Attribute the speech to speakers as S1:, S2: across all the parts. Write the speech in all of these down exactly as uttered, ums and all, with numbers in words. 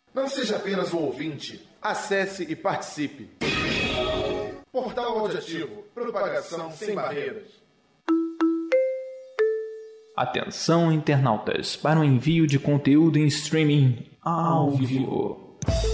S1: Não seja apenas um ouvinte, acesse e participe. Portal Audiativo, propagação sem barreiras.
S2: Atenção, internautas, para o envio de conteúdo em streaming ao vivo.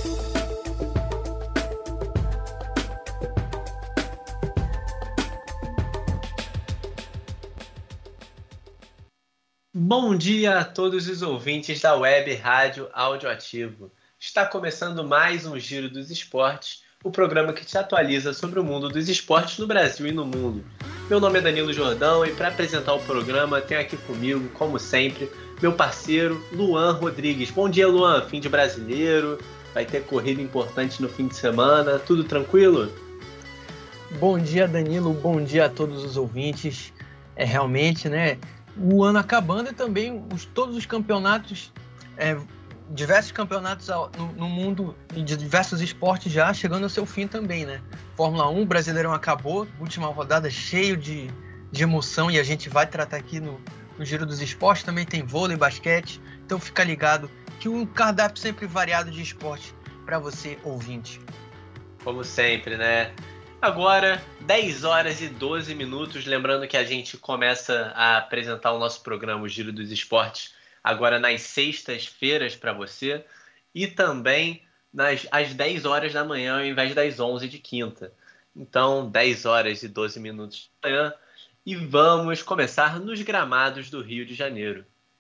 S3: Bom dia a todos os ouvintes da Web Rádio Audioativo. Está começando mais um Giro dos Esportes, o programa que te atualiza sobre o mundo dos esportes no Brasil e no mundo. Meu nome é Danilo Jordão e para apresentar o programa tenho aqui comigo, como sempre, meu parceiro Luan Rodrigues. Bom dia, Luan. Fim de brasileiro, vai ter corrida importante no fim de semana, tudo tranquilo?
S4: Bom dia, Danilo. Bom dia a todos os ouvintes. É realmente, né, o ano acabando e também os, todos os campeonatos, é, diversos campeonatos no, no mundo e de diversos esportes já chegando ao seu fim também, né? Fórmula um, Brasileirão acabou, última rodada cheio de, de emoção e a gente vai tratar aqui no, no Giro dos Esportes. Também tem vôlei, basquete, então fica ligado que um cardápio sempre variado de esporte para você, ouvinte.
S3: Como sempre, né? Agora, dez horas e doze minutos, lembrando que a gente começa a apresentar o nosso programa, o Giro dos Esportes, agora nas sextas-feiras para você, e também nas, às dez horas da manhã, ao invés das onze de quinta. Então, dez horas e doze minutos da manhã, e vamos começar nos gramados do Rio de Janeiro.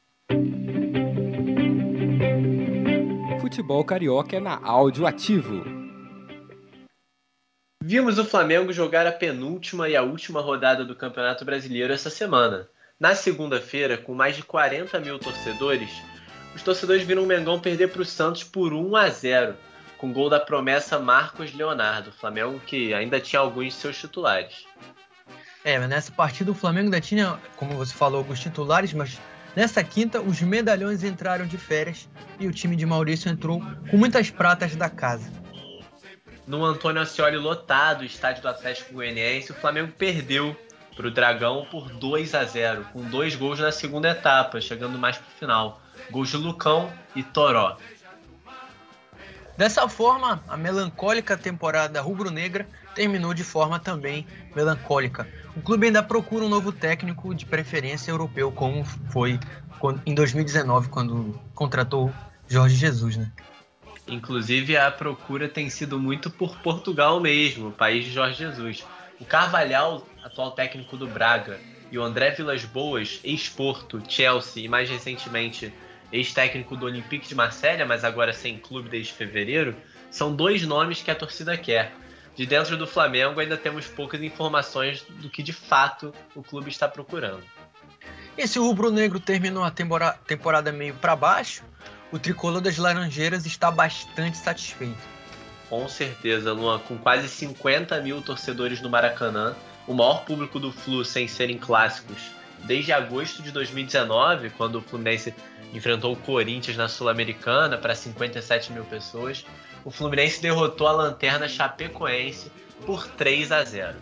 S5: Futebol carioca é na Audioativo.
S3: Vimos o Flamengo jogar a penúltima e a última rodada do Campeonato Brasileiro essa semana. Na segunda-feira, com mais de quarenta mil torcedores, os torcedores viram o Mengão perder para o Santos por um a zero, com gol da promessa Marcos Leonardo, Flamengo que ainda tinha alguns de seus titulares.
S4: É, mas nessa partida o Flamengo ainda tinha, como você falou, alguns titulares, mas nessa quinta os medalhões entraram de férias e o time de Maurício entrou com muitas pratas da casa.
S3: No Antônio Ascioli lotado, estádio do Atlético Goianiense, o Flamengo perdeu para o Dragão por dois a zero, com dois gols na segunda etapa, chegando mais para o final. Gols de Lucão e Toró.
S4: Dessa forma, a melancólica temporada rubro-negra terminou de forma também melancólica. O clube ainda procura um novo técnico, de preferência europeu, como foi em dois mil e dezenove, quando contratou Jorge Jesus, né?
S3: Inclusive, a procura tem sido muito por Portugal mesmo, o país de Jorge Jesus. O Carvalhal, atual técnico do Braga, e o André Vilas-Boas, ex-Porto, Chelsea e mais recentemente ex-técnico do Olympique de Marselha, mas agora sem clube desde fevereiro, são dois nomes que a torcida quer. De dentro do Flamengo ainda temos poucas informações do que de fato o clube está procurando.
S4: E se o rubro-negro terminou a temporada, temporada meio para baixo, o tricolor das Laranjeiras está bastante satisfeito.
S3: Com certeza, Luan. Com quase cinquenta mil torcedores no Maracanã, o maior público do Flu sem serem clássicos desde agosto de dois mil e dezenove, quando o Fluminense enfrentou o Corinthians na Sul-Americana para cinquenta e sete mil pessoas, o Fluminense derrotou a Lanterna Chapecoense por três a zero.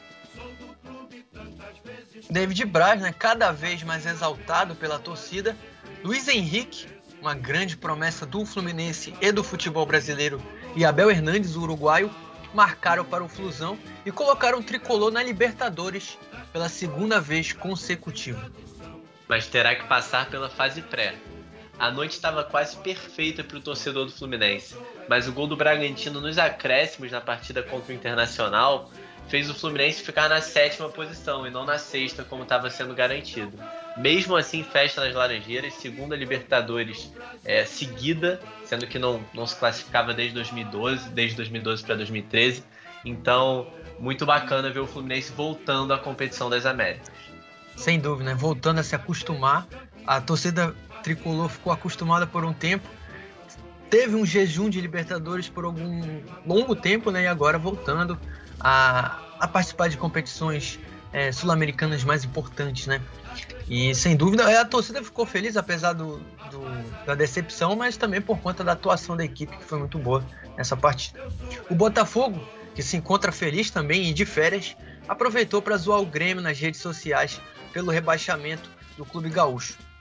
S4: David Braz, né, cada vez mais exaltado pela torcida, Luiz Henrique, uma grande promessa do Fluminense e do futebol brasileiro, e Abel Hernandes, o uruguaio, marcaram para o Flusão e colocaram o tricolor na Libertadores pela segunda vez consecutiva.
S3: Mas terá que passar pela fase pré. A noite estava quase perfeita para o torcedor do Fluminense, mas o gol do Bragantino nos acréscimos na partida contra o Internacional fez o Fluminense ficar na sétima posição e não na sexta, como estava sendo garantido. Mesmo assim, festa nas Laranjeiras, segunda Libertadores é, seguida, sendo que não, não se classificava desde dois mil e doze, desde dois mil e doze para dois mil e treze. Então, muito bacana ver o Fluminense voltando à competição das Américas.
S4: Sem dúvida, né? Voltando a se acostumar. A torcida tricolor ficou acostumada por um tempo. Teve um jejum de Libertadores por algum longo tempo, né? E agora voltando a, a participar de competições é, sul-americanas mais importantes, né? E sem dúvida a torcida ficou feliz, apesar do, do, da decepção, mas também por conta da atuação da equipe, que foi muito boa nessa partida. O Botafogo, que se encontra feliz também e de férias, aproveitou para zoar o Grêmio nas redes sociais pelo rebaixamento do Clube Gaúcho.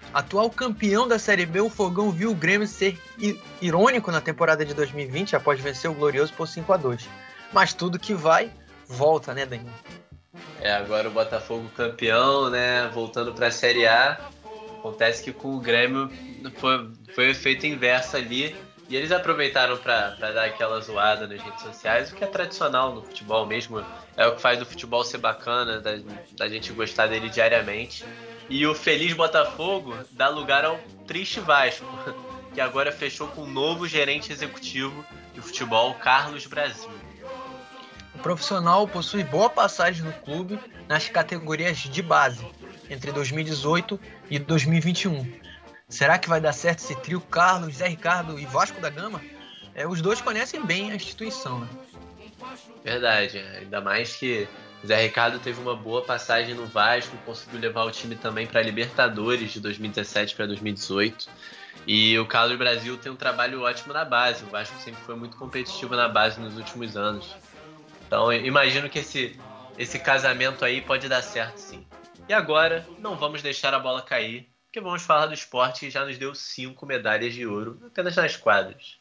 S4: Atual campeão da Série B, o Fogão viu o Grêmio ser irônico na temporada de dois mil e vinte, após vencer o Glorioso por cinco a dois. Mas tudo que vai, volta, né, Danilo?
S3: É, agora o Botafogo campeão, né, voltando para a Série A. Acontece que com o Grêmio foi, foi o efeito inverso ali. E eles aproveitaram para dar aquela zoada nas redes sociais, o que é tradicional no futebol mesmo. É o que faz o futebol ser bacana, da, da gente gostar dele diariamente. E o feliz Botafogo dá lugar ao triste Vasco, que agora fechou com um novo gerente executivo de futebol, Carlos Brasil.
S4: O profissional possui boa passagem no clube nas categorias de base, entre dois mil e dezoito e dois mil e vinte e um. Será que vai dar certo esse trio Carlos, Zé Ricardo e Vasco da Gama? É, os dois conhecem bem a instituição, né?
S3: Verdade, ainda mais que Zé Ricardo teve uma boa passagem no Vasco, conseguiu levar o time também para a Libertadores de dois mil e dezessete para dois mil e dezoito. E o Carlos Brasil tem um trabalho ótimo na base. O Vasco sempre foi muito competitivo na base nos últimos anos. Então eu imagino que esse, esse casamento aí pode dar certo, sim. E agora, não vamos deixar a bola cair, porque vamos falar do esporte que já nos deu cinco medalhas de ouro apenas nas quadras.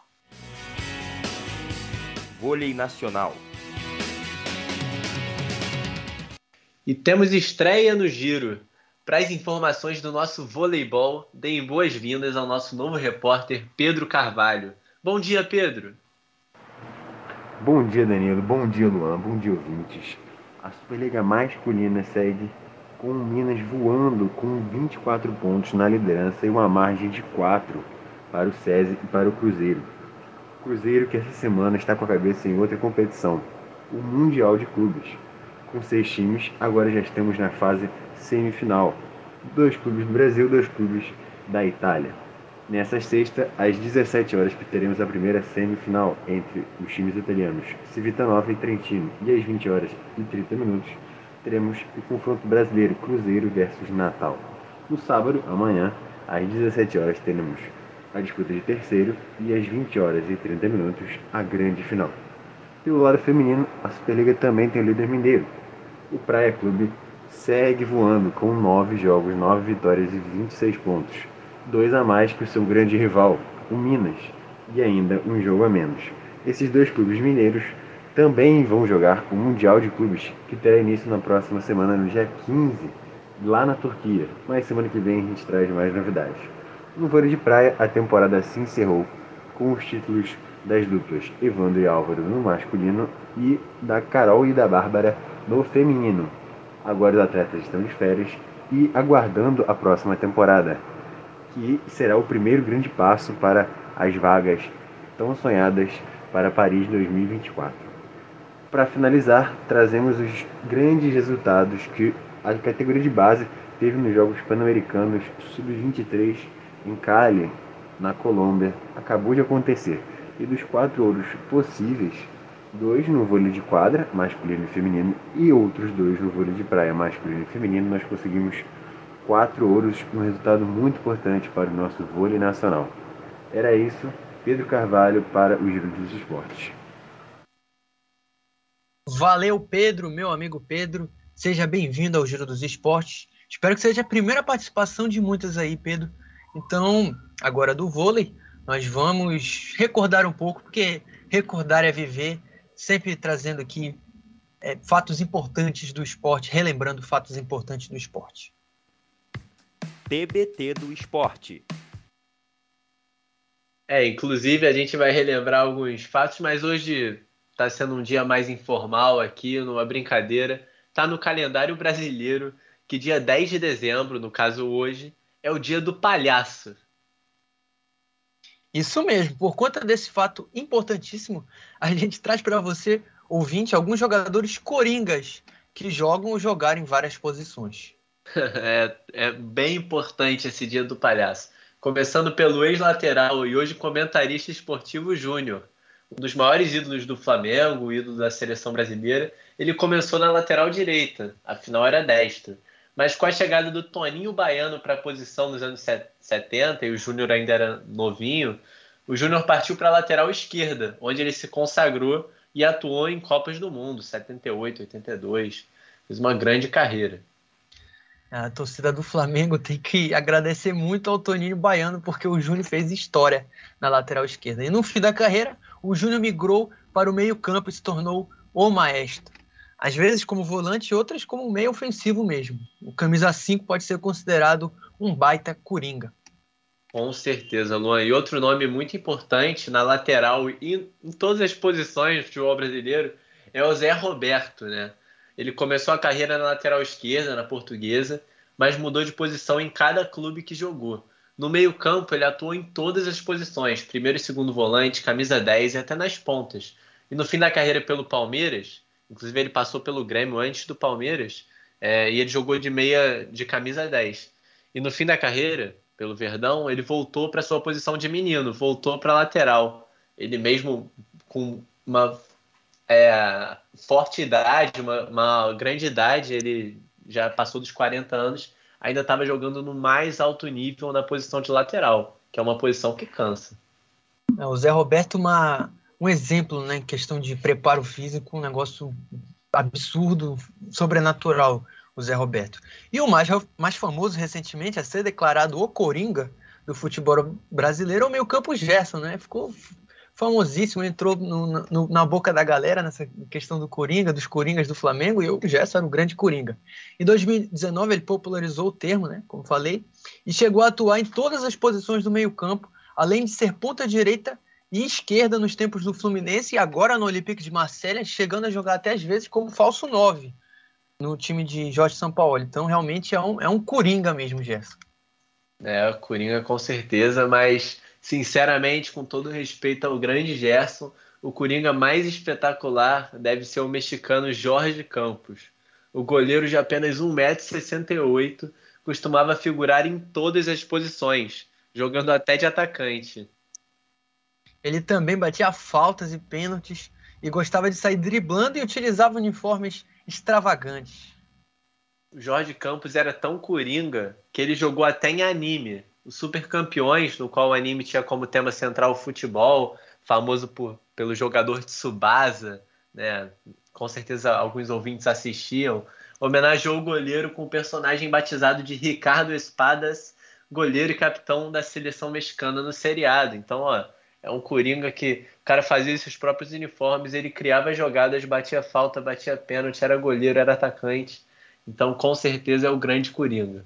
S5: Vôlei nacional.
S3: E temos estreia no Giro. Para as informações do nosso voleibol, deem boas-vindas ao nosso novo repórter Pedro Carvalho. Bom dia, Pedro.
S6: Bom dia, Danilo. Bom dia, Luan. Bom dia, ouvintes. A Superliga masculina segue com o Minas voando com vinte e quatro pontos na liderança e uma margem de quatro para o SESI e para o Cruzeiro. O Cruzeiro que essa semana está com a cabeça em outra competição, o Mundial de Clubes. Com seis times, agora já estamos na fase semifinal. Dois clubes do Brasil, dois clubes da Itália. Nessa sexta, às dezessete horas, teremos a primeira semifinal entre os times italianos Civitanova e Trentino. E às vinte horas e trinta minutos, teremos o confronto brasileiro Cruzeiro versus Natal. No sábado, amanhã, às dezessete horas, teremos a disputa de terceiro e às vinte horas e trinta minutos, a grande final. Pelo lado feminino, a Superliga também tem o líder mineiro. O Praia Clube segue voando com nove jogos, nove vitórias e vinte e seis pontos. Dois a mais que o seu grande rival, o Minas, e ainda um jogo a menos. Esses dois clubes mineiros também vão jogar o Mundial de Clubes, que terá início na próxima semana, no dia quinze, lá na Turquia. Mas semana que vem a gente traz mais novidades. No vôlei de praia, a temporada se encerrou com os títulos das duplas Evandro e Álvaro no masculino e da Carol e da Bárbara no feminino. Agora os atletas estão de férias e aguardando a próxima temporada, que será o primeiro grande passo para as vagas tão sonhadas para Paris dois mil e vinte e quatro. Para finalizar, trazemos os grandes resultados que a categoria de base teve nos Jogos Pan-Americanos sub vinte e três em Cali, na Colômbia. Acabou de acontecer. E dos quatro ouros possíveis, dois no vôlei de quadra, masculino e feminino, e outros dois no vôlei de praia, masculino e feminino, nós conseguimos quatro ouros, um resultado muito importante para o nosso vôlei nacional. Era isso, Pedro Carvalho para o Giro dos Esportes.
S4: Valeu, Pedro, meu amigo Pedro. Seja bem-vindo ao Giro dos Esportes. Espero que seja a primeira participação de muitas aí, Pedro. Então, agora do vôlei, nós vamos recordar um pouco, porque recordar é viver, sempre trazendo aqui é, fatos importantes do esporte, relembrando fatos importantes do esporte.
S5: T B T do esporte.
S3: É, inclusive a gente vai relembrar alguns fatos, mas hoje está sendo um dia mais informal aqui, numa brincadeira. Está no calendário brasileiro que dia dez de dezembro, no caso hoje, é o dia do palhaço.
S4: Isso mesmo, por conta desse fato importantíssimo, a gente traz para você, ouvinte, alguns jogadores coringas que jogam ou jogaram em várias posições.
S3: É, é bem importante esse dia do palhaço. Começando pelo ex-lateral e hoje comentarista esportivo Júnior, um dos maiores ídolos do Flamengo, ídolo da seleção brasileira. Ele começou na lateral direita, afinal era destro. Mas com a chegada do Toninho Baiano para a posição nos anos setenta, e o Júnior ainda era novinho, o Júnior partiu para a lateral esquerda, onde ele se consagrou e atuou em Copas do Mundo, setenta e oito, oitenta e dois. Fez uma grande carreira.
S4: A torcida do Flamengo tem que agradecer muito ao Toninho Baiano, porque o Júnior fez história na lateral esquerda. E no fim da carreira, o Júnior migrou para o meio-campo e se tornou o maestro. Às vezes como volante, outras como meio ofensivo mesmo. O camisa cinco pode ser considerado um baita coringa.
S3: Com certeza, Luan. E outro nome muito importante na lateral e em todas as posições do futebol brasileiro é o Zé Roberto, né? Ele começou a carreira na lateral esquerda, na Portuguesa, mas mudou de posição em cada clube que jogou. No meio-campo, ele atuou em todas as posições, primeiro e segundo volante, camisa dez e até nas pontas. E no fim da carreira pelo Palmeiras, inclusive ele passou pelo Grêmio antes do Palmeiras, é, e ele jogou de meia de camisa dez. E no fim da carreira, pelo Verdão, ele voltou para sua posição de menino, voltou para a lateral. Ele mesmo com uma é, forte idade, uma, uma grande idade, ele já passou dos quarenta anos, ainda estava jogando no mais alto nível na posição de lateral, que é uma posição que cansa.
S4: É, o Zé Roberto, uma, um exemplo, né, em questão de preparo físico, um negócio absurdo, sobrenatural, o Zé Roberto. E o mais, mais famoso recentemente a ser declarado o Coringa do futebol brasileiro é o meio-campo Gerson, né? Ficou famosíssimo, entrou no, no, na boca da galera nessa questão do Coringa, dos Coringas do Flamengo, e o Gerson era o grande Coringa. Em dois mil e dezenove ele popularizou o termo, né, como falei, e chegou a atuar em todas as posições do meio-campo, além de ser ponta direita e esquerda nos tempos do Fluminense e agora no Olympique de Marselha, chegando a jogar até às vezes como falso nove no time de Jorge Sampaoli. Então realmente é um, é um Coringa mesmo, Gerson.
S3: É, Coringa com certeza, mas sinceramente, com todo respeito ao grande Gerson, o Coringa mais espetacular deve ser o mexicano Jorge Campos. O goleiro de apenas um metro e sessenta e oito costumava figurar em todas as posições, jogando até de atacante.
S4: Ele também batia faltas e pênaltis e gostava de sair driblando e utilizava uniformes extravagantes.
S3: O Jorge Campos era tão coringa que ele jogou até em anime. Os Super Campeões, no qual o anime tinha como tema central o futebol, famoso por, pelo jogador Tsubasa, né? Com certeza alguns ouvintes assistiam, homenageou o goleiro com o personagem batizado de Ricardo Espadas, goleiro e capitão da seleção mexicana no seriado. Então, ó, é um coringa que o cara fazia seus próprios uniformes, ele criava jogadas, batia falta, batia pênalti, era goleiro, era atacante. Então, com certeza, é o grande coringa.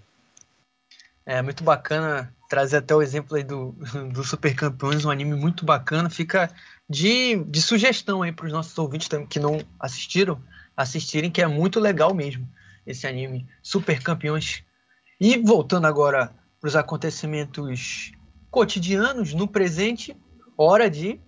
S4: É muito bacana trazer até o exemplo aí do, do Super Campeões, um anime muito bacana. Fica de, de sugestão aí para os nossos ouvintes que não assistiram, assistirem, que é muito legal mesmo esse anime Super Campeões. E voltando agora para os acontecimentos cotidianos, no presente, hora de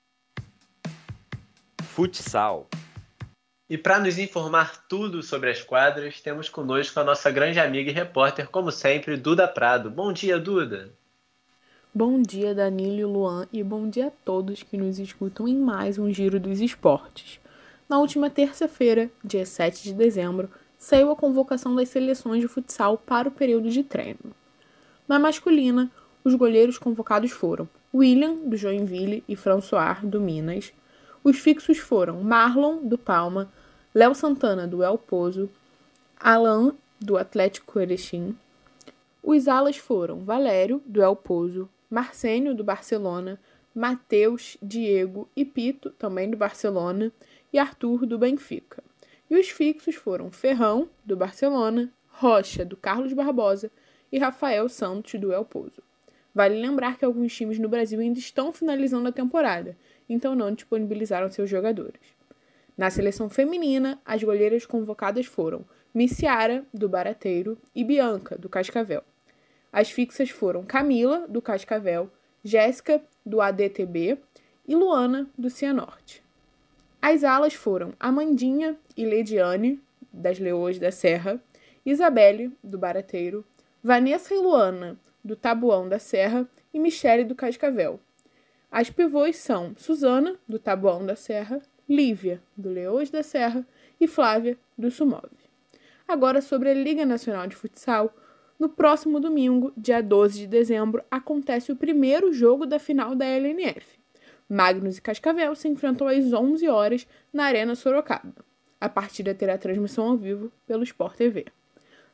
S5: futsal.
S3: E para nos informar tudo sobre as quadras, temos conosco a nossa grande amiga e repórter, como sempre, Duda Prado. Bom dia, Duda!
S7: Bom dia, Danilo e Luan, e bom dia a todos que nos escutam em mais um Giro dos Esportes. Na última terça-feira, dia sete de dezembro, saiu a convocação das seleções de futsal para o período de treino. Na masculina, os goleiros convocados foram William, do Joinville, e François, do Minas. Os fixos foram Marlon, do Palma, Léo Santana, do El Pozo, Alain, do Atlético Erechim. Os alas foram Valério, do El Pozo, Marcênio, do Barcelona, Matheus, Diego e Pito, também do Barcelona, e Arthur, do Benfica. E os fixos foram Ferrão, do Barcelona, Rocha, do Carlos Barbosa e Rafael Santos, do El Pozo. Vale lembrar que alguns times no Brasil ainda estão finalizando a temporada, então não disponibilizaram seus jogadores. Na seleção feminina, as goleiras convocadas foram Missiara, do Barateiro, e Bianca, do Cascavel. As fixas foram Camila, do Cascavel, Jéssica, do A D T B e Luana, do Cianorte. As alas foram Amandinha e Lediane, das Leoas da Serra, Isabelle, do Barateiro, Vanessa e Luana, do Tabuão da Serra, e Michele, do Cascavel. As pivôs são Suzana, do Tabuão da Serra, Lívia, do Leões da Serra e Flávia, do Sumove. Agora sobre a Liga Nacional de Futsal, no próximo domingo, dia doze de dezembro, acontece o primeiro jogo da final da L N F. Magnus e Cascavel se enfrentam às onze horas na Arena Sorocaba. A partida terá transmissão ao vivo pelo Sport T V.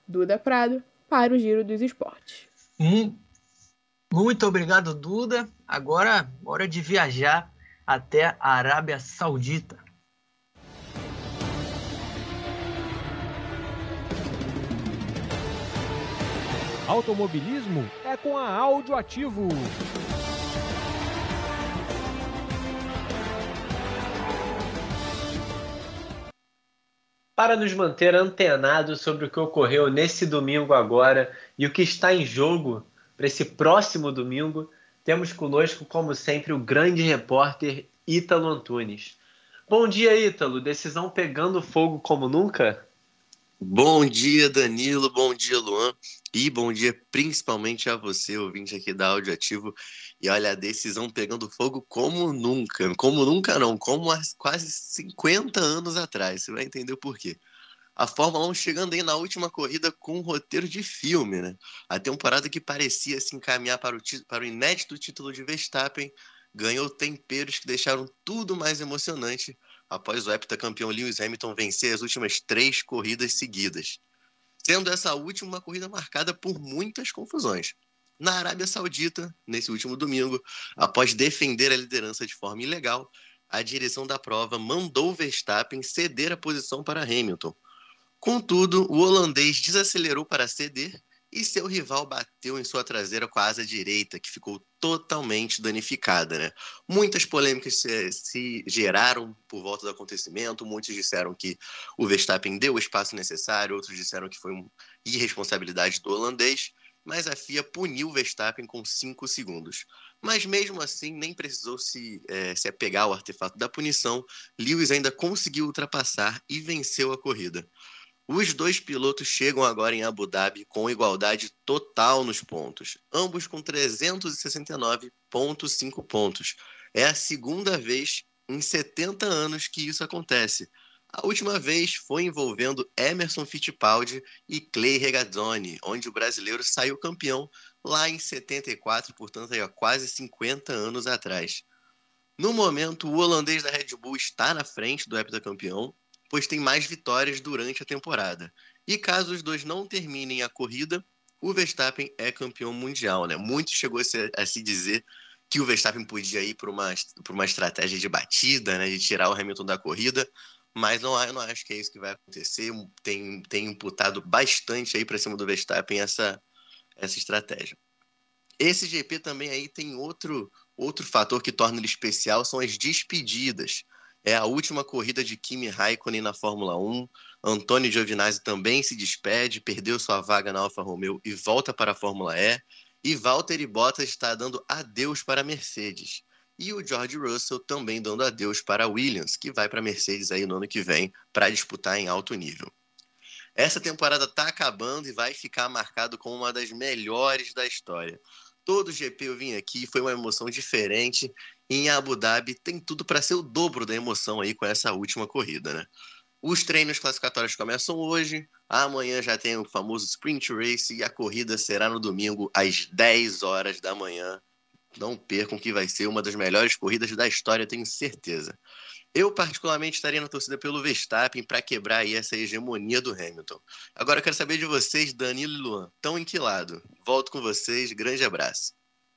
S7: Duda Prado, para o Giro dos Esportes.
S4: Hum, muito obrigado, Duda. Agora, hora de viajar até a Arábia Saudita.
S8: Automobilismo é com a Audioativo.
S3: Para nos manter antenados sobre o que ocorreu nesse domingo agora e o que está em jogo para esse próximo domingo, temos conosco, como sempre, o grande repórter Ítalo Antunes. Bom dia, Ítalo. Decisão pegando fogo como nunca?
S9: Bom dia, Danilo. Bom dia, Luan. E bom dia principalmente a você, ouvinte aqui da Audioativo. E olha, a decisão pegando fogo como nunca. Como nunca não, como há quase cinquenta anos atrás. Você vai entender o porquê. A Fórmula um chegando aí na última corrida com um roteiro de filme, né? A temporada que parecia se encaminhar para o, t- para o inédito título de Verstappen ganhou temperos que deixaram tudo mais emocionante após o heptacampeão Lewis Hamilton vencer as últimas três corridas seguidas, sendo essa última uma corrida marcada por muitas confusões. Na Arábia Saudita, nesse último domingo, após defender a liderança de forma ilegal, a direção da prova mandou Verstappen ceder a posição para Hamilton. Contudo, o holandês desacelerou para ceder e seu rival bateu em sua traseira com a asa direita, que ficou totalmente danificada, né? Muitas polêmicas se, se geraram por volta do acontecimento. Muitos disseram que o Verstappen deu o espaço necessário, outros disseram que foi uma irresponsabilidade do holandês, mas a F I A puniu o Verstappen com cinco segundos. Mas mesmo assim, nem precisou se, é, se apegar ao artefato da punição. Lewis ainda conseguiu ultrapassar e venceu a corrida. Os dois pilotos chegam agora em Abu Dhabi com igualdade total nos pontos, ambos com trezentos e sessenta e nove vírgula cinco pontos. É a segunda vez em setenta anos que isso acontece. A última vez foi envolvendo Emerson Fittipaldi e Clay Regazzoni, onde o brasileiro saiu campeão lá em setenta e quatro, portanto há quase cinquenta anos atrás. No momento, o holandês da Red Bull está na frente do heptacampeão, pois tem mais vitórias durante a temporada. E caso os dois não terminem a corrida, o Verstappen é campeão mundial, né? Muito chegou a se, a se dizer que o Verstappen podia ir para uma, para uma estratégia de batida, né? De tirar o Hamilton da corrida, mas não, eu não acho que é isso que vai acontecer. Tem, tem imputado bastante aí para cima do Verstappen essa, essa estratégia. Esse G P também aí tem outro, outro fator que torna ele especial, são as despedidas. É a última corrida de Kimi Raikkonen na Fórmula um. Antônio Giovinazzi também se despede, perdeu sua vaga na Alfa Romeo e volta para a Fórmula E. E Valtteri Bottas está dando adeus para a Mercedes. E o George Russell também dando adeus para a Williams, que vai para a Mercedes aí no ano que vem para disputar em alto nível. Essa temporada está acabando e vai ficar marcado como uma das melhores da história. Todo G P eu vim aqui, foi uma emoção diferente. Em Abu Dhabi tem tudo para ser o dobro da emoção aí com essa última corrida, né? Os treinos classificatórios começam hoje, amanhã já tem o famoso Sprint Race e a corrida será no domingo às dez horas da manhã. Não percam que vai ser uma das melhores corridas da história, tenho certeza. Eu particularmente estaria na torcida pelo Verstappen para quebrar aí essa hegemonia do Hamilton. Agora eu quero saber de vocês, Danilo e Luan, estão em que lado? Volto com vocês, grande abraço.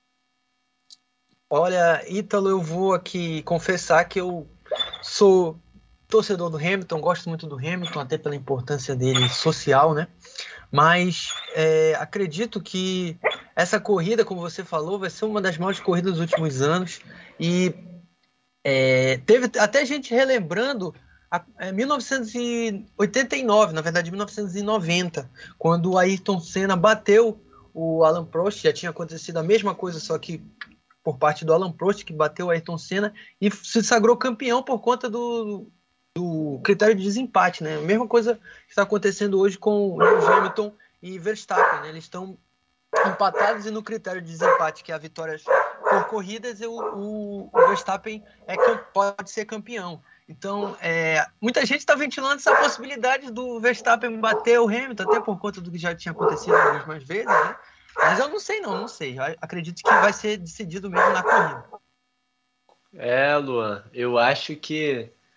S4: Olha, Ítalo, eu vou aqui confessar que eu sou torcedor do Hamilton, gosto muito do Hamilton, até pela importância dele social, né? Mas é, acredito que essa corrida, como você falou, vai ser uma das maiores corridas dos últimos anos. E é, teve até gente relembrando a, é, mil novecentos e oitenta e nove, na verdade mil novecentos e noventa, quando o Ayrton Senna bateu o Alain Prost. Já tinha acontecido a mesma coisa, só que por parte do Alain Prost, que bateu o Ayrton Senna e se sagrou campeão por conta do, do critério de desempate, né? A mesma coisa que está acontecendo hoje com Lewis Hamilton e Verstappen, né? Eles estão empatados e no critério de desempate, que é a vitória por corridas, o, o, o Verstappen é que pode ser campeão. Então, é, muita gente está ventilando essa possibilidade do Verstappen bater o Hamilton, até por conta do que já tinha acontecido algumas vezes, né? Mas eu não sei não, não sei. Eu acredito que vai ser decidido mesmo na corrida.
S3: É, Luan, eu acho que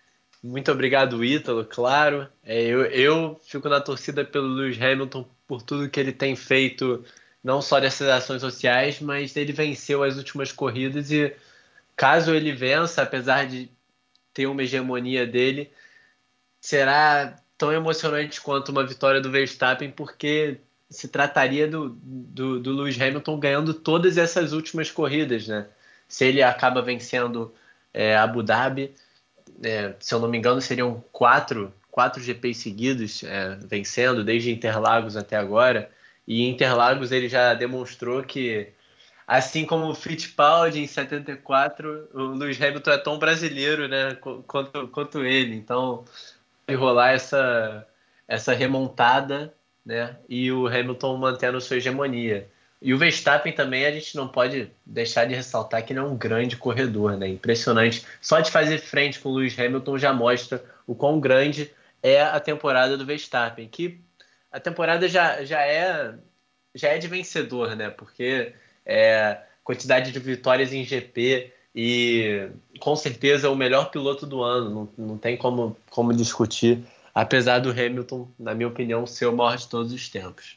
S3: Muito obrigado, Ítalo, claro. É, eu, eu fico na torcida pelo Lewis Hamilton por tudo que ele tem feito, não só dessas ações sociais, mas ele venceu as últimas corridas e caso ele vença, apesar de ter uma hegemonia dele, será tão emocionante quanto uma vitória do Verstappen, porque se trataria do, do, do Lewis Hamilton ganhando todas essas últimas corridas, né? Se ele acaba vencendo é, Abu Dhabi, é, se eu não me engano, seriam quatro, quatro G Ps seguidos é, vencendo, desde Interlagos até agora. E em Interlagos ele já demonstrou que, assim como o Fittipaldi em setenta e quatro, o Lewis Hamilton é tão brasileiro, né, quanto, quanto ele. Então, vai rolar essa, essa remontada, né, e o Hamilton mantendo sua hegemonia. E o Verstappen também, a gente não pode deixar de ressaltar que ele é um grande corredor, né? Impressionante. Só de fazer frente com o Lewis Hamilton já mostra o quão grande é a temporada do Verstappen. Que a temporada já, já, é, já é de vencedor, né? Porque é quantidade de vitórias em G P e com certeza é o melhor piloto do ano. Não, não tem como, como discutir, apesar do Hamilton, na minha opinião, ser o maior de todos os tempos.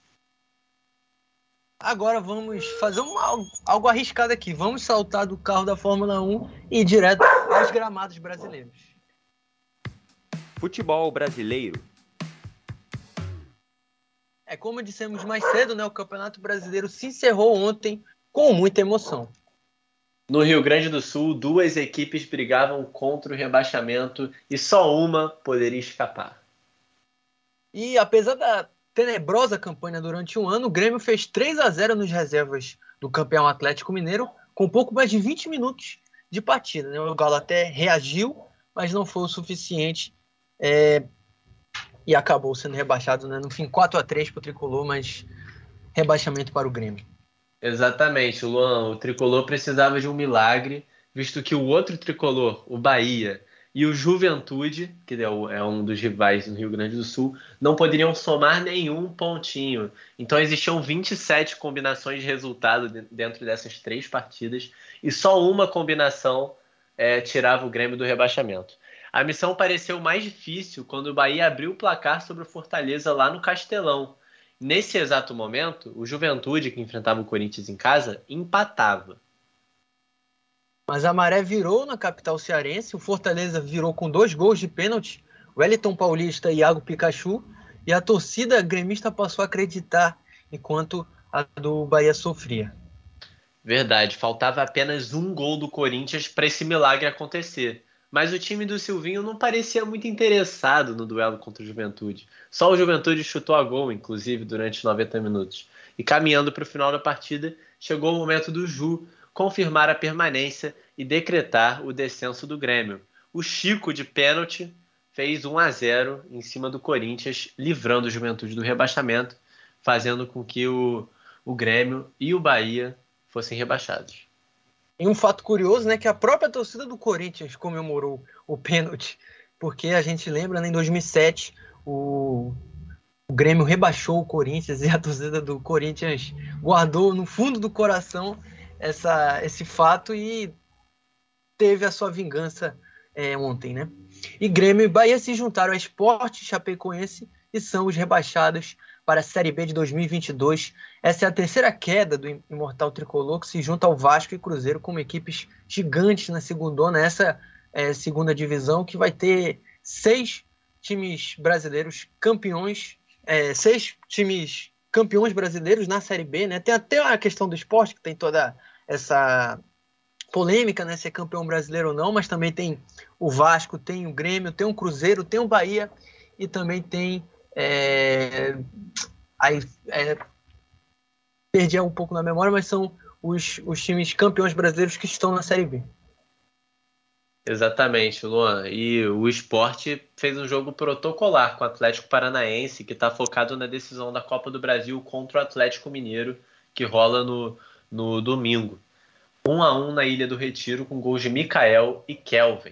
S4: Agora vamos fazer uma, algo arriscado aqui. Vamos saltar do carro da Fórmula um e ir direto aos gramados brasileiros.
S5: Futebol brasileiro.
S4: É como dissemos mais cedo, né? O Campeonato Brasileiro se encerrou ontem com muita emoção.
S3: No Rio Grande do Sul, duas equipes brigavam contra o rebaixamento e só uma poderia escapar.
S4: E apesar da tenebrosa campanha durante um ano, o Grêmio fez três a zero nos reservas do campeão Atlético Mineiro, com pouco mais de vinte minutos de partida, né? O Galo até reagiu, mas não foi o suficiente é... e acabou sendo rebaixado, né? No fim, quatro a três para o Tricolor, mas rebaixamento para o Grêmio.
S3: Exatamente, Luan. O Tricolor precisava de um milagre, visto que o outro Tricolor, o Bahia, e o Juventude, que é um dos rivais no Rio Grande do Sul, não poderiam somar nenhum pontinho. Então existiam vinte e sete combinações de resultado dentro dessas três partidas e só uma combinação é, tirava o Grêmio do rebaixamento. A missão pareceu mais difícil quando o Bahia abriu o placar sobre o Fortaleza lá no Castelão. Nesse exato momento, o Juventude, que enfrentava o Corinthians em casa, empatava.
S4: Mas a maré virou na capital cearense, o Fortaleza virou com dois gols de pênalti, Wellington Paulista e Iago Pikachu, e a torcida gremista passou a acreditar enquanto a do Bahia sofria.
S3: Verdade, faltava apenas um gol do Corinthians para esse milagre acontecer. Mas o time do Silvinho não parecia muito interessado no duelo contra o Juventude. Só o Juventude chutou a gol, inclusive, durante noventa minutos. E caminhando para o final da partida, chegou o momento do Ju confirmar a permanência e decretar o descenso do Grêmio. O Chico, de pênalti, fez um a zero em cima do Corinthians, livrando o Juventude do rebaixamento, fazendo com que o, o Grêmio e o Bahia fossem rebaixados.
S4: E um fato curioso, né, que a própria torcida do Corinthians comemorou o pênalti, porque a gente lembra, né, em dois mil e sete, o, o Grêmio rebaixou o Corinthians e a torcida do Corinthians guardou no fundo do coração essa, esse fato e teve a sua vingança é, ontem, né? E Grêmio e Bahia se juntaram ao Sport Chapecoense e são os rebaixados para a Série B de dois mil e vinte e dois. Essa é a terceira queda do imortal tricolor, que se junta ao Vasco e Cruzeiro como equipes gigantes na segundona. Essa é, segunda divisão que vai ter seis times brasileiros campeões, é, seis times campeões brasileiros na Série B, né? Tem até a questão do esporte, que tem toda essa polêmica, né, se é campeão brasileiro ou não, mas também tem o Vasco, tem o Grêmio, tem o Cruzeiro, tem o Bahia e também tem É, aí, é, perdi um pouco na memória, mas são os, os times campeões brasileiros que estão na Série B.
S3: Exatamente, Luan. E o Sport fez um jogo protocolar com o Atlético Paranaense, que está focado na decisão da Copa do Brasil contra o Atlético Mineiro, que rola no, no domingo. um a um na Ilha do Retiro, com gols de Mikael e Kelvin.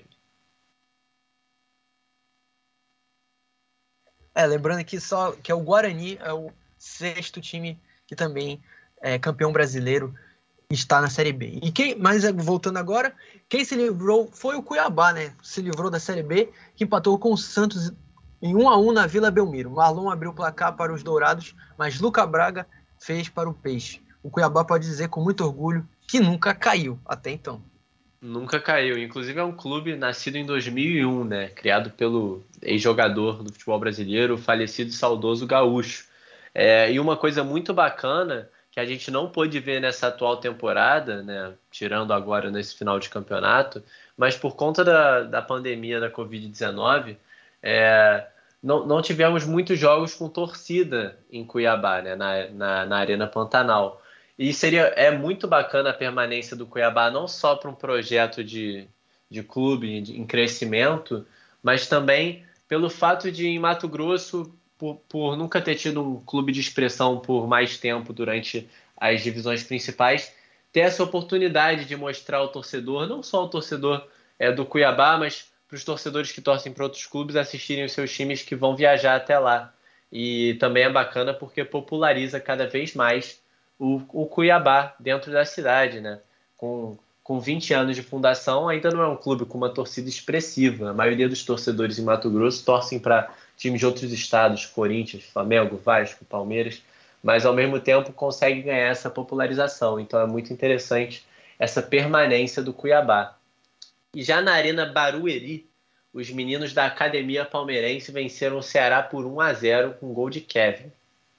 S4: É, lembrando aqui só que é o Guarani, é o sexto time que também é campeão brasileiro. está na Série B. E quem, mas voltando agora, quem se livrou foi o Cuiabá, né? Se livrou da Série B, que empatou com o Santos em um a um na Vila Belmiro. Marlon abriu o placar para os Dourados, mas Luca Braga fez para o Peixe. O Cuiabá pode dizer com muito orgulho que nunca caiu até então.
S3: Nunca caiu. Inclusive é um clube nascido em dois mil e um, né? Criado pelo ex-jogador do futebol brasileiro, o falecido e saudoso Gaúcho. É, e uma coisa muito bacana que a gente não pôde ver nessa atual temporada, né? Tirando agora nesse final de campeonato, mas por conta da, da pandemia da covid dezenove, é, não, não tivemos muitos jogos com torcida em Cuiabá, né? na, na, na Arena Pantanal. E seria, é muito bacana a permanência do Cuiabá, não só para um projeto de, de clube de, em crescimento, mas também pelo fato de, em Mato Grosso, por, por nunca ter tido um clube de expressão por mais tempo durante as divisões principais, ter essa oportunidade de mostrar ao torcedor, não só ao torcedor é, do Cuiabá, mas para os torcedores que torcem para outros clubes assistirem os seus times que vão viajar até lá. E também é bacana porque populariza cada vez mais O, o Cuiabá dentro da cidade, né? Com, com vinte anos de fundação, ainda não é um clube com uma torcida expressiva. A maioria dos torcedores em Mato Grosso torcem para times de outros estados, Corinthians, Flamengo, Vasco, Palmeiras, mas ao mesmo tempo consegue ganhar essa popularização. Então é muito interessante essa permanência do Cuiabá. E já na Arena Barueri, os meninos da Academia Palmeirense venceram o Ceará por um a zero com gol de Kevin.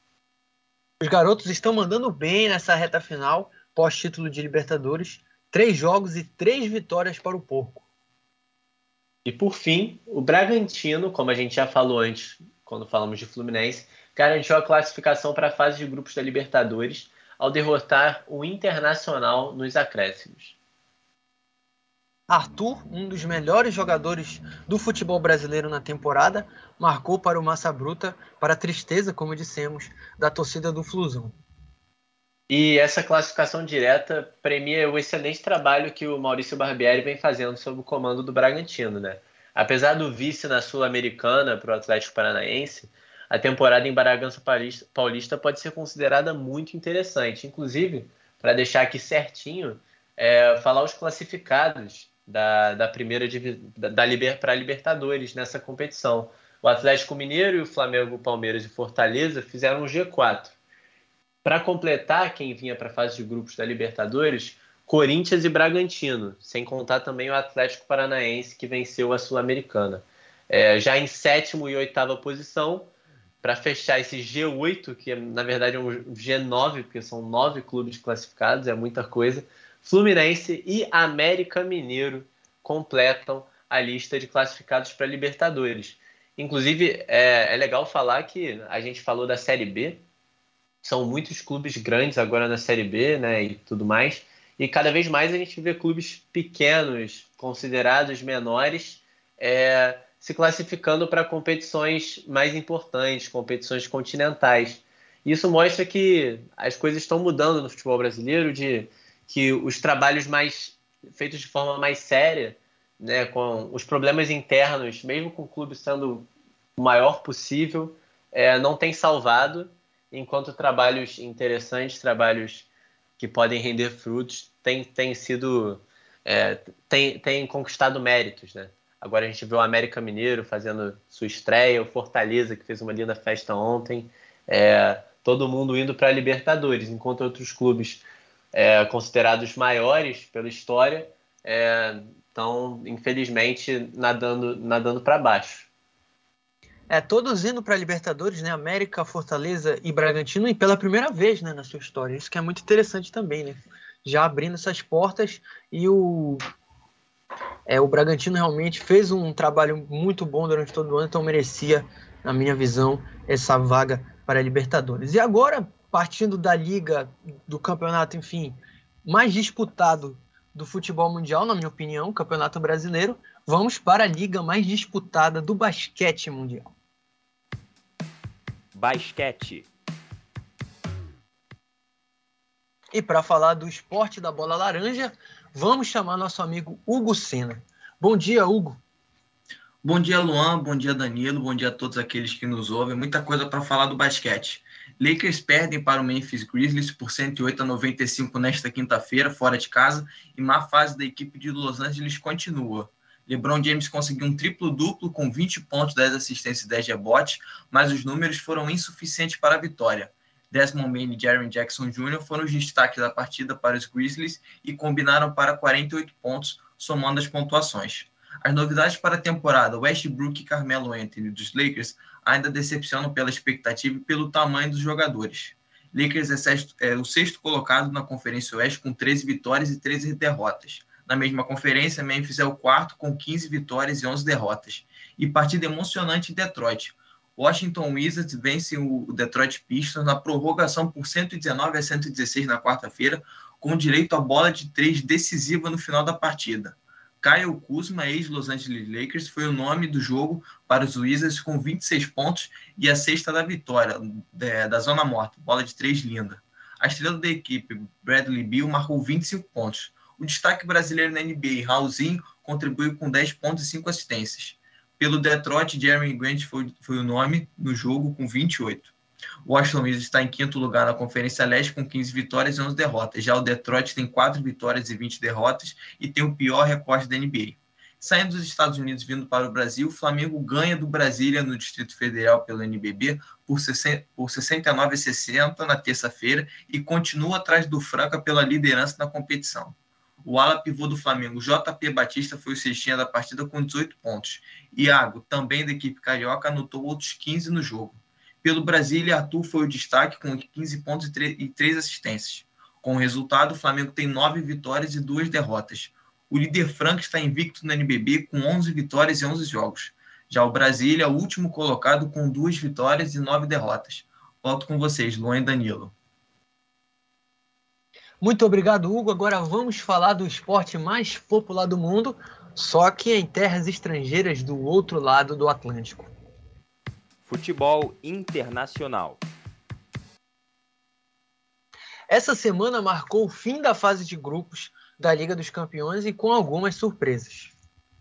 S4: Os garotos estão mandando bem nessa reta final, pós-título de Libertadores. Três jogos e três vitórias para o Porco.
S3: E por fim, o Bragantino, como a gente já falou antes, quando falamos de Fluminense, garantiu a classificação para a fase de grupos da Libertadores ao derrotar o Internacional nos acréscimos.
S4: Arthur, um dos melhores jogadores do futebol brasileiro na temporada, marcou para o Massa Bruta, para a tristeza, como dissemos, da torcida do Flusão.
S3: E essa classificação direta premia o excelente trabalho que o Maurício Barbieri vem fazendo sob o comando do Bragantino, né? Apesar do vice na Sul-Americana para o Atlético Paranaense, a temporada em Bragança Paulista pode ser considerada muito interessante. Inclusive, para deixar aqui certinho, é, falar os classificados da, da primeira da, da Liber, para a Libertadores nessa competição. O Atlético Mineiro e o Flamengo, Palmeiras e Fortaleza fizeram um G quatro. Para completar, quem vinha para a fase de grupos da Libertadores, Corinthians e Bragantino, sem contar também o Atlético Paranaense, que venceu a Sul-Americana. É, já em sétimo e oitava posição, para fechar esse G oito, que na verdade é um G nove, porque são nove clubes classificados, é muita coisa, Fluminense e América Mineiro completam a lista de classificados para Libertadores. Inclusive, é, é legal falar que a gente falou da Série B, são muitos clubes grandes agora na Série B, né, e tudo mais, e cada vez mais a gente vê clubes pequenos, considerados menores, é, se classificando para competições mais importantes, competições continentais. Isso mostra que as coisas estão mudando no futebol brasileiro, de que os trabalhos mais feitos de forma mais séria, né, com os problemas internos, mesmo com o clube sendo o maior possível, é, não tem salvado, enquanto trabalhos interessantes, trabalhos que podem render frutos, têm, têm sido é, têm, têm conquistado méritos, né? Agora a gente vê o América Mineiro fazendo sua estreia, o Fortaleza, que fez uma linda festa ontem, é, todo mundo indo para a Libertadores, enquanto outros clubes é, considerados maiores pela história estão, é, infelizmente, nadando, nadando para baixo.
S4: É, todos indo para a Libertadores, né? América, Fortaleza e Bragantino, e pela primeira vez, né, na sua história. Isso que é muito interessante também, né? Já abrindo essas portas, e o, é, o Bragantino realmente fez um trabalho muito bom durante todo o ano, então merecia, na minha visão, essa vaga para a Libertadores. E agora, partindo da liga, do campeonato, enfim, mais disputado do futebol mundial, na minha opinião, o Campeonato Brasileiro, vamos para a liga mais disputada do basquete mundial.
S5: Basquete.
S4: E para falar do esporte da bola laranja, vamos chamar nosso amigo Hugo Sena. Bom dia, Hugo.
S10: Bom dia, Luan. Bom dia, Danilo. Bom dia a todos aqueles que nos ouvem. Muita coisa para falar do basquete. Lakers perdem para o Memphis Grizzlies por cento e oito a noventa e cinco nesta quinta-feira, fora de casa, e má fase da equipe de Los Angeles continua. LeBron James conseguiu um triplo-duplo com vinte pontos, dez assistências e dez rebotes, mas os números foram insuficientes para a vitória. Desmond Bane e Jaren Jackson Júnior foram os destaques da partida para os Grizzlies e combinaram para quarenta e oito pontos, somando as pontuações. As novidades para a temporada, Westbrook e Carmelo Anthony dos Lakers ainda decepcionam pela expectativa e pelo tamanho dos jogadores. Lakers é, sexto, é o sexto colocado na Conferência Oeste com treze vitórias e treze derrotas. Na mesma conferência, Memphis é o quarto com quinze vitórias e onze derrotas. E partida emocionante em Detroit. Washington Wizards vence o Detroit Pistons na prorrogação por cento e dezenove a cento e dezesseis na quarta-feira, com direito à bola de três decisiva no final da partida. Kyle Kuzma, ex-Los Angeles Lakers, foi o nome do jogo para os Wizards com vinte e seis pontos e a sexta da vitória é, da Zona Morta, bola de três linda. A estrela da equipe, Bradley Beal, marcou vinte e cinco pontos. O destaque brasileiro na N B A, Raulzinho, contribuiu com dez pontos e cinco assistências. Pelo Detroit, Jeremy Grant foi, foi o nome no jogo com vinte e oito. O Washington Wizards está em quinto lugar na Conferência Leste com quinze vitórias e onze derrotas. Já o Detroit tem quatro vitórias e vinte derrotas e tem o pior recorde da N B A. Saindo dos Estados Unidos vindo para o Brasil, o Flamengo ganha do Brasília no Distrito Federal pelo N B B por sessenta e nove a sessenta na terça-feira e continua atrás do Franca pela liderança na competição. O ala pivô do Flamengo, J P Batista, foi o cestinha da partida com dezoito pontos. Iago, também da equipe carioca, anotou outros quinze no jogo. Pelo Brasília, Arthur foi o destaque com quinze pontos e três assistências. Com o resultado, o Flamengo tem nove vitórias e duas derrotas. O líder Franca está invicto no N B B com onze vitórias e onze jogos. Já o Brasília é o último colocado com duas vitórias e nove derrotas. Volto com vocês, Luan e Danilo.
S4: Muito obrigado, Hugo. Agora vamos falar do esporte mais popular do mundo, só que em terras estrangeiras do outro lado do Atlântico.
S5: Futebol internacional.
S4: Essa semana marcou o fim da fase de grupos da Liga dos Campeões e com algumas surpresas.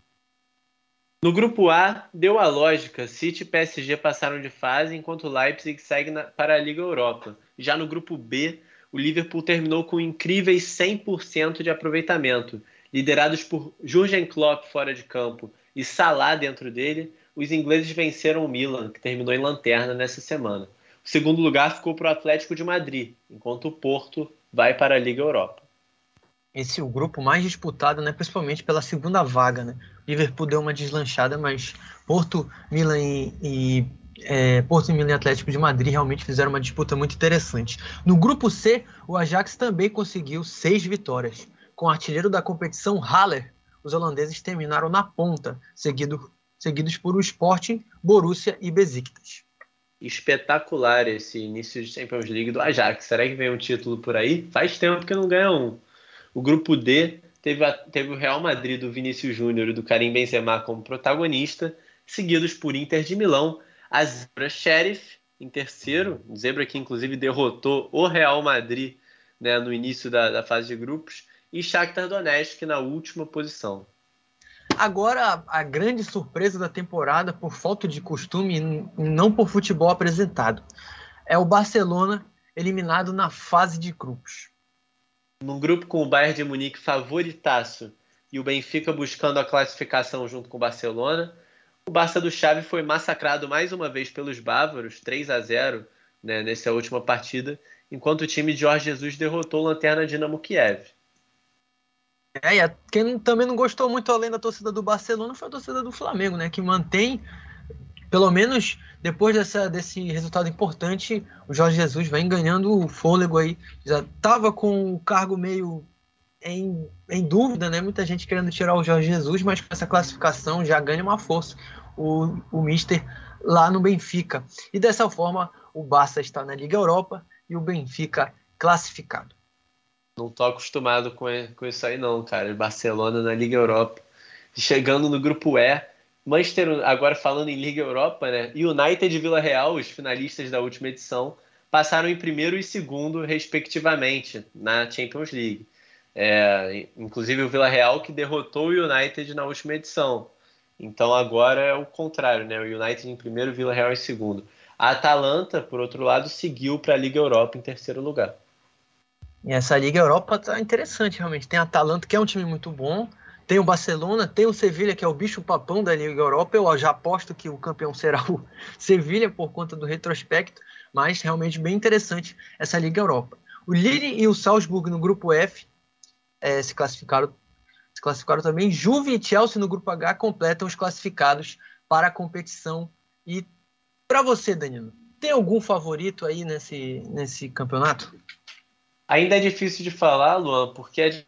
S3: No grupo A, deu a lógica. City e P S G passaram de fase, enquanto o Leipzig segue na, para a Liga Europa. Já no grupo B, o Liverpool terminou com incríveis cem por cento de aproveitamento. Liderados por Jürgen Klopp fora de campo e Salah dentro dele, os ingleses venceram o Milan, que terminou em lanterna nessa semana. O segundo lugar ficou para o Atlético de Madrid, enquanto o Porto vai para a Liga Europa.
S4: Esse é o grupo mais disputado, né? Principalmente pela segunda vaga, né? Liverpool deu uma deslanchada, mas Porto, Milan e, e é, Porto, Milan e Atlético de Madrid realmente fizeram uma disputa muito interessante. No grupo C, o Ajax também conseguiu seis vitórias. Com o artilheiro da competição, Haller, os holandeses terminaram na ponta, seguido, seguidos por o Sporting, Borussia e Besiktas.
S3: Espetacular esse início de Champions League do Ajax. Será que vem um título por aí? Faz tempo que não ganha um. O grupo D teve, a, teve o Real Madrid do Vinícius Júnior e do Karim Benzema como protagonista, seguidos por Inter de Milão, a Zebra Sheriff em terceiro, Zebra que inclusive derrotou o Real Madrid, né, no início da, da fase de grupos, e Shakhtar Donetsk na última posição.
S4: Agora, a grande surpresa da temporada, por falta de costume e não por futebol apresentado, é o Barcelona eliminado na fase de grupos.
S3: Num grupo com o Bayern de Munique favoritaço e o Benfica buscando a classificação junto com o Barcelona, o Barça do Xavi foi massacrado mais uma vez pelos bávaros, três a zero, né, nessa última partida, enquanto o time de Jorge Jesus derrotou o Lanterna Dinamo Kiev.
S4: É, e quem também não gostou muito, além da torcida do Barcelona, foi a torcida do Flamengo, né? Que mantém, pelo menos depois dessa, desse resultado importante, o Jorge Jesus vem ganhando o fôlego aí. Já estava com o cargo meio em, em dúvida, né? Muita gente querendo tirar o Jorge Jesus, mas com essa classificação já ganha uma força o, o Mister lá no Benfica. E dessa forma, o Barça está na Liga Europa e o Benfica classificado.
S3: Não tô acostumado com, com isso aí não, cara. Barcelona na Liga Europa. Chegando no grupo E, Manchester, agora falando em Liga Europa, né? United e Vila Real, os finalistas da última edição, passaram em primeiro e segundo, respectivamente, na Champions League. É, inclusive o Vila Real que derrotou o United na última edição. Então agora é o contrário, né? O United em primeiro, o Vila Real em segundo. A Atalanta, por outro lado, seguiu para a Liga Europa em terceiro lugar.
S4: E essa Liga Europa tá interessante, realmente. Tem a Atalanta, que é um time muito bom. Tem o Barcelona, tem o Sevilha, que é o bicho-papão da Liga Europa. Eu já aposto que o campeão será o Sevilha, por conta do retrospecto. Mas realmente bem interessante essa Liga Europa. O Lille e o Salzburg no grupo F é, se classificaram, se classificaram também. Juve e Chelsea no grupo H completam os classificados para a competição. E para você, Danilo, tem algum favorito aí nesse, nesse campeonato?
S3: Ainda é difícil de falar, Luan, porque é...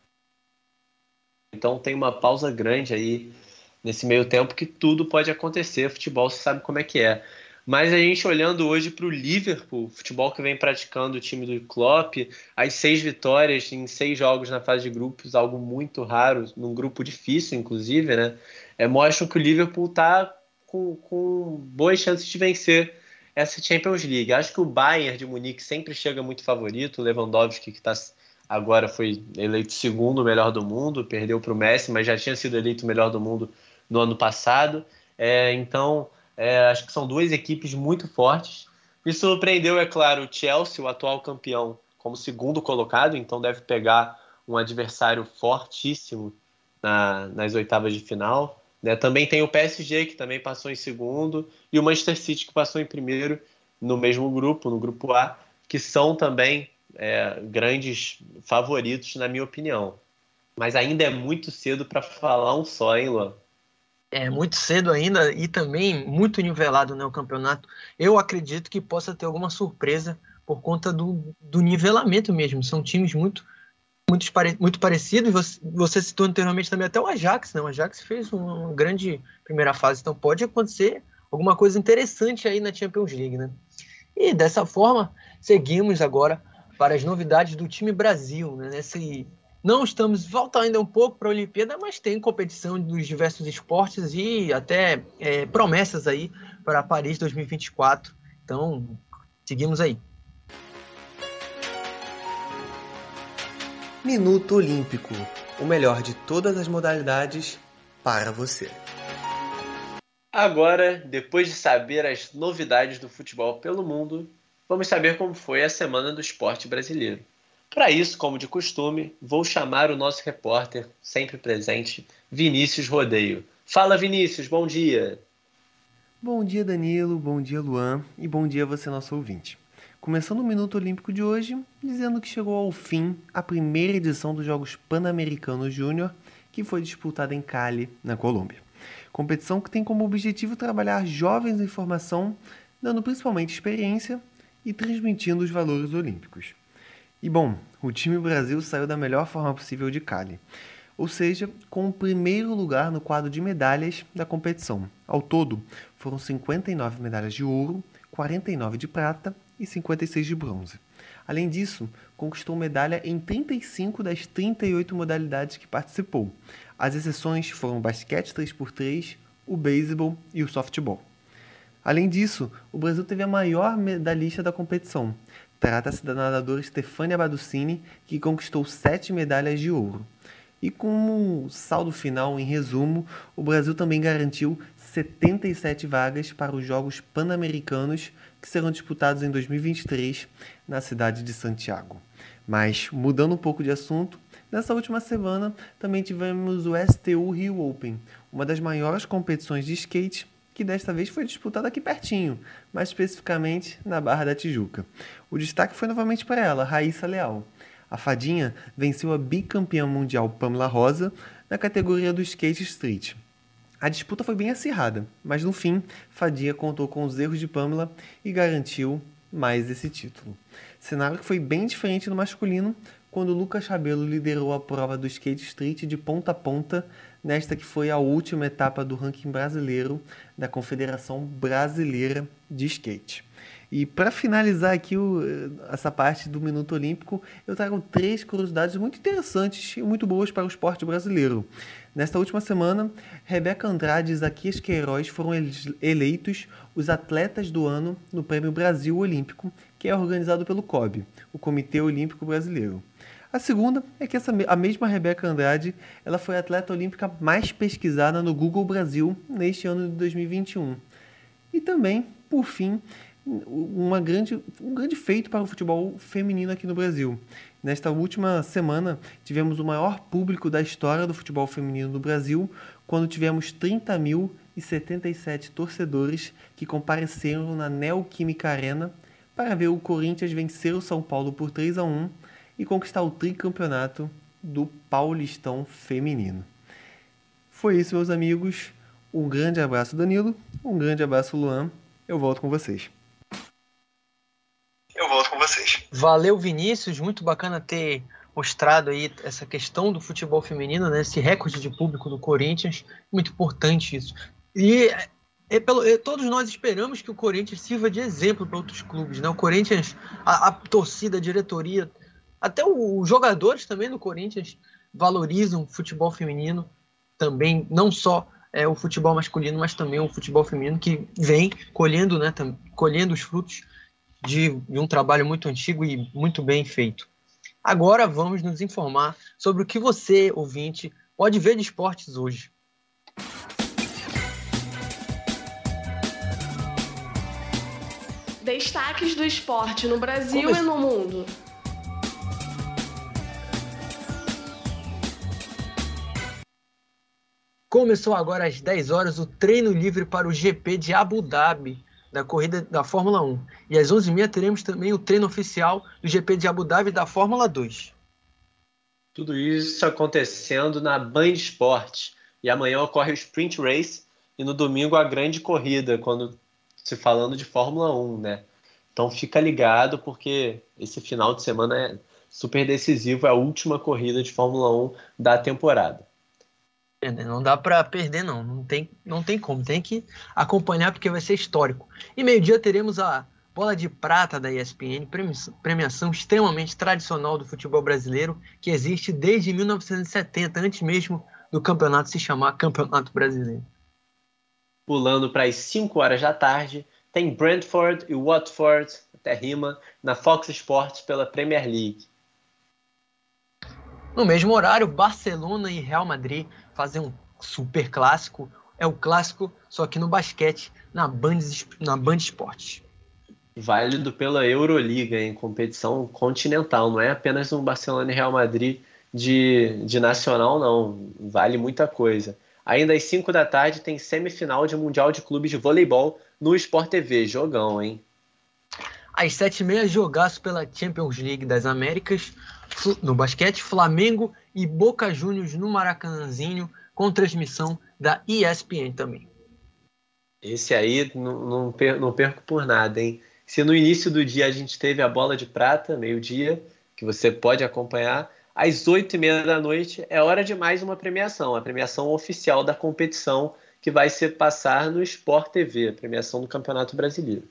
S3: então tem uma pausa grande aí nesse meio tempo que tudo pode acontecer. Futebol, você sabe como é que é. Mas a gente olhando hoje para o Liverpool, futebol que vem praticando o time do Klopp, as seis vitórias em seis jogos na fase de grupos, algo muito raro, num grupo difícil, inclusive, né? É, mostram que o Liverpool está com, com boas chances de vencer essa Champions League. Acho que o Bayern de Munique sempre chega muito favorito. O Lewandowski, que tá, agora foi eleito segundo melhor do mundo, perdeu para o Messi, mas já tinha sido eleito o melhor do mundo no ano passado. É, então, é, acho que são duas equipes muito fortes. Me surpreendeu, é claro, o Chelsea, o atual campeão, como segundo colocado, então deve pegar um adversário fortíssimo na, nas oitavas de final. Né? Também tem o P S G, que também passou em segundo, e o Manchester City, que passou em primeiro no mesmo grupo, no grupo A, que são também é, grandes favoritos, na minha opinião. Mas ainda é muito cedo para falar um só, hein, Luan?
S4: É muito cedo ainda e também muito nivelado, né, o campeonato. Eu acredito que possa ter alguma surpresa por conta do, do nivelamento mesmo. São times muito Muito, pare, muito parecido, e você, você citou anteriormente também até o Ajax, né? O Ajax fez uma grande primeira fase, então pode acontecer alguma coisa interessante aí na Champions League, né? E dessa forma, seguimos agora para as novidades do time Brasil, né? Nesse, não estamos, volta ainda um pouco para a Olimpíada, mas tem competição dos diversos esportes e até é, promessas aí para Paris dois mil e vinte e quatro, então seguimos aí.
S11: Minuto Olímpico, o melhor de todas as modalidades para você.
S3: Agora, depois de saber as novidades do futebol pelo mundo, vamos saber como foi a Semana do Esporte Brasileiro. Para isso, como de costume, vou chamar o nosso repórter, sempre presente, Vinícius Rodeio. Fala, Vinícius, bom dia!
S12: Bom dia, Danilo, bom dia, Luan, e bom dia a você, nosso ouvinte. Começando o Minuto Olímpico de hoje, dizendo que chegou ao fim a primeira edição dos Jogos Pan-Americanos Júnior, que foi disputada em Cali, na Colômbia. Competição que tem como objetivo trabalhar jovens em formação, dando principalmente experiência e transmitindo os valores olímpicos. E bom, o time Brasil saiu da melhor forma possível de Cali, ou seja, com o primeiro lugar no quadro de medalhas da competição. Ao todo, foram cinquenta e nove medalhas de ouro, quarenta e nove de prata e cinquenta e seis de bronze. Além disso, conquistou medalha em trinta e cinco das trinta e oito modalidades que participou. As exceções foram o basquete três por três, o beisebol e o softball. Além disso, o Brasil teve a maior medalhista da competição. Trata-se da nadadora Stefânia Baducini, que conquistou sete medalhas de ouro. E como saldo final, em resumo, o Brasil também garantiu setenta e sete vagas para os Jogos Pan-Americanos, que serão disputados em dois mil e vinte e três na cidade de Santiago. Mas, mudando um pouco de assunto, nessa última semana também tivemos o S T U Rio Open, uma das maiores competições de skate, que desta vez foi disputada aqui pertinho, mais especificamente na Barra da Tijuca. O destaque foi novamente para ela, Raíssa Leal. A fadinha venceu a bicampeã mundial Pamela Rosa na categoria do skate street. A disputa foi bem acirrada, mas no fim, Fadinha contou com os erros de Pamela e garantiu mais esse título. Cenário que foi bem diferente no masculino, quando Lucas Rabelo liderou a prova do skate street de ponta a ponta, nesta que foi a última etapa do ranking brasileiro da Confederação Brasileira de Skate. E para finalizar aqui o, essa parte do Minuto Olímpico, eu trago três curiosidades muito interessantes e muito boas para o esporte brasileiro. Nesta última semana, Rebeca Andrade e Isaquias Queiroz foram eleitos os atletas do ano no Prêmio Brasil Olímpico, que é organizado pelo C O B, o Comitê Olímpico Brasileiro. A segunda é que essa, a mesma Rebeca Andrade ela foi a atleta olímpica mais pesquisada no Google Brasil neste ano de dois mil e vinte e um. E também, por fim, uma grande, um grande feito para o futebol feminino aqui no Brasil. Nesta última semana, tivemos o maior público da história do futebol feminino no Brasil, quando tivemos trinta mil e setenta e sete torcedores que compareceram na Neoquímica Arena para ver o Corinthians vencer o São Paulo por três a um e conquistar o tricampeonato do Paulistão Feminino. Foi isso, meus amigos. Um grande abraço, Danilo. Um grande abraço, Luan. Eu volto com vocês.
S13: Eu volto com vocês.
S4: Valeu, Vinícius. Muito bacana ter mostrado aí essa questão do futebol feminino, né? Esse recorde de público do Corinthians. Muito importante isso. E é pelo, é, todos nós esperamos que o Corinthians sirva de exemplo para outros clubes, né? O Corinthians, a, a torcida, a diretoria, até o, os jogadores também do Corinthians valorizam o futebol feminino também, não só é, o futebol masculino, mas também o futebol feminino, que vem colhendo, né, tam, colhendo os frutos de, de um trabalho muito antigo e muito bem feito. Agora vamos nos informar sobre o que você, ouvinte, pode ver de esportes hoje.
S14: Destaques do esporte no Brasil
S4: Come...
S14: e no mundo.
S4: Começou agora às dez horas o treino livre para o G P de Abu Dhabi, da corrida da Fórmula um. E às onze e meia teremos também o treino oficial do G P de Abu Dhabi da Fórmula dois.
S3: Tudo isso acontecendo na Band Esportes. E amanhã ocorre o Sprint Race e no domingo a grande corrida, quando se falando de Fórmula um, né? Então fica ligado, porque esse final de semana é super decisivo, é a última corrida de Fórmula um da temporada.
S4: Não dá para perder, não. Não tem, não tem como. Tem que acompanhar, porque vai ser histórico. E meio-dia teremos a Bola de Prata da E S P N, premiação extremamente tradicional do futebol brasileiro, que existe desde mil novecentos e setenta, antes mesmo do campeonato se chamar Campeonato Brasileiro.
S3: Pulando para as cinco horas da tarde, tem Brentford e Watford, até rima, na Fox Sports pela Premier League.
S4: No mesmo horário, Barcelona e Real Madrid fazem um super clássico. É o clássico, só que no basquete, na Band, na Band Esportes.
S3: Válido pela Euroliga, em competição continental. Não é apenas um Barcelona e Real Madrid de, de nacional, não. Vale muita coisa. Ainda às cinco da tarde tem semifinal de Mundial de Clubes de Voleibol no Sport T V. Jogão, hein?
S4: Às sete e meia, jogaço pela Champions League das Américas. No basquete, Flamengo e Boca Juniors no Maracanãzinho, com transmissão da E S P N também.
S3: Esse aí não, não, per, não perco por nada, hein? Se no início do dia a gente teve a Bola de Prata, meio-dia, que você pode acompanhar, às oito e meia da noite é hora de mais uma premiação, a premiação oficial da competição, que vai se passar no Sport T V, a premiação do Campeonato Brasileiro.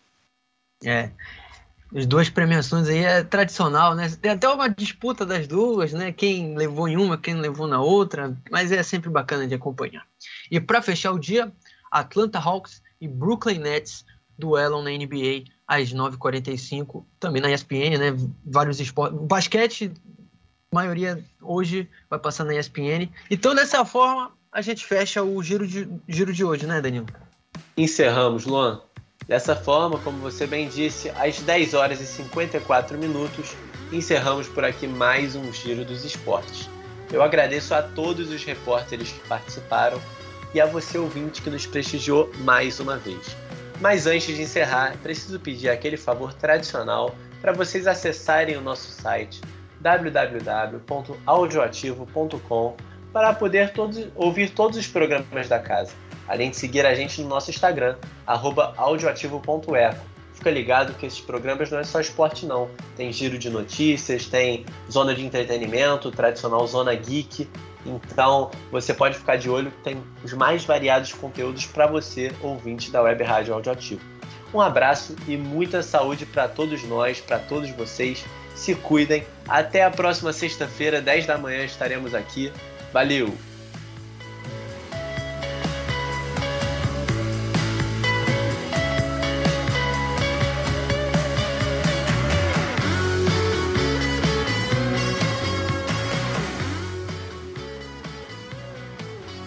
S4: É, as duas premiações aí é tradicional, né? Tem até uma disputa das duas, né? Quem levou em uma, quem levou na outra, mas é sempre bacana de acompanhar. E para fechar o dia, Atlanta Hawks e Brooklyn Nets duelam na N B A às nove e quarenta e cinco, também na E S P N, né? Vários esportes. Basquete, a maioria hoje vai passar na E S P N. Então, dessa forma, a gente fecha o giro de, giro de hoje, né, Danilo?
S3: Encerramos, Luan. Dessa forma, como você bem disse, às dez horas e cinquenta e quatro minutos, encerramos por aqui mais um Giro dos Esportes. Eu agradeço a todos os repórteres que participaram e a você, ouvinte, que nos prestigiou mais uma vez. Mas antes de encerrar, preciso pedir aquele favor tradicional para vocês acessarem o nosso site w w w ponto audioativo ponto com para poder todos, ouvir todos os programas da casa. Além de seguir a gente no nosso Instagram, arroba audioativo ponto eco. Fica ligado que esses programas não é só esporte não. Tem giro de notícias, tem zona de entretenimento, tradicional zona geek. Então você pode ficar de olho que tem os mais variados conteúdos para você, ouvinte da Web Rádio Audioativo. Um abraço e muita saúde para todos nós, para todos vocês. Se cuidem. Até a próxima sexta-feira, dez da manhã, estaremos aqui. Valeu!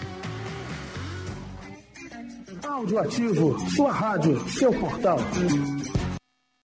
S15: Audioativo, sua rádio, seu portal.